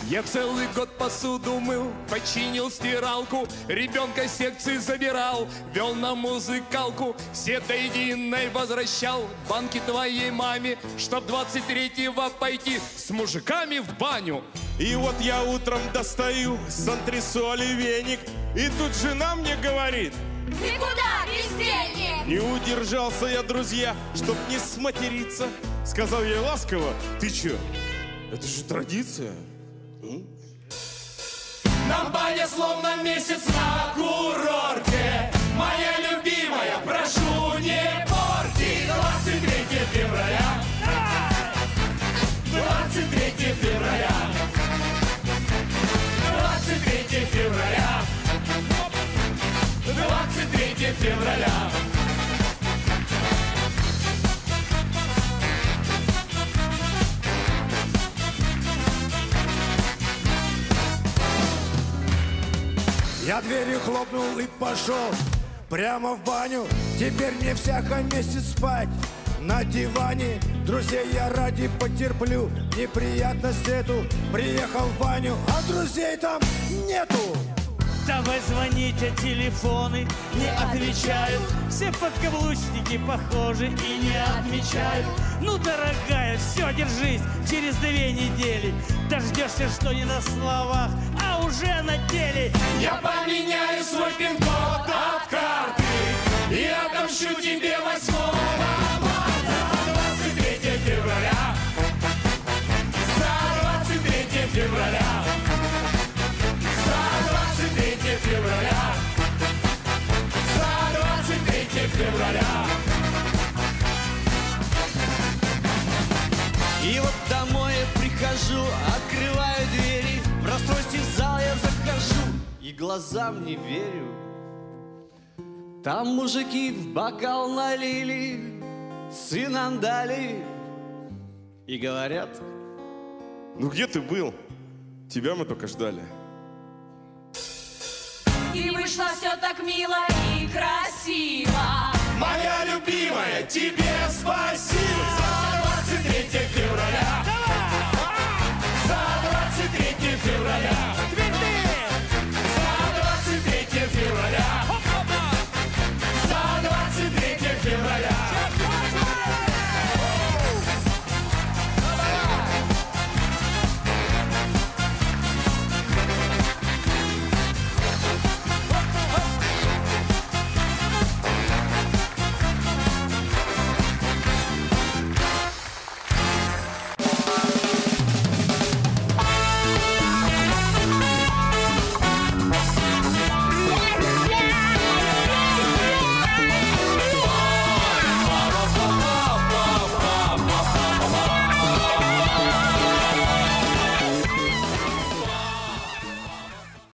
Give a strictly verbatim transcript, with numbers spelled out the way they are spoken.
Я целый год посуду мыл, починил стиралку, ребенка с секции забирал, вел на музыкалку, все до единой возвращал банки твоей маме, чтоб двадцать третьего пойти с мужиками в баню. И вот я утром достаю с антресоли веник, и тут жена мне говорит: ты куда, бездельник? Не удержался я, друзья, чтоб не сматериться. Сказал ей ласково: ты чё, это же традиция. Нам баня словно месяц на курорте. Моя любимая, прошу, не порти. Двадцать третьего февраля, двадцать третьего февраля, двадцать третьего февраля, двадцать третьего февраля. Я дверью хлопнул и пошел прямо в баню. Теперь не всяко месяц спать на диване. Друзей я ради потерплю неприятность эту. Приехал в баню, а друзей там нету. Давай звонить, а телефоны не отвечают. Все подкаблучники похожи и не отмечают. Ну, дорогая, все, держись, через две недели дождешься, что не на словах, а уже на деле. Я поменяю свой пин-код от карты и отомщу тебе восьмого марта. За двадцать третьего февраля, за двадцать третьего февраля, за двадцать третьего февраля, за двадцать третьего февраля. И вот домой я прихожу, открываю двери, в расстройстве в зал я захожу и глазам не верю. Там мужики в бокал налили, сынам дали и говорят: ну где ты был? Тебя мы только ждали. И вышло все так мило и красиво. Моя любимая, тебе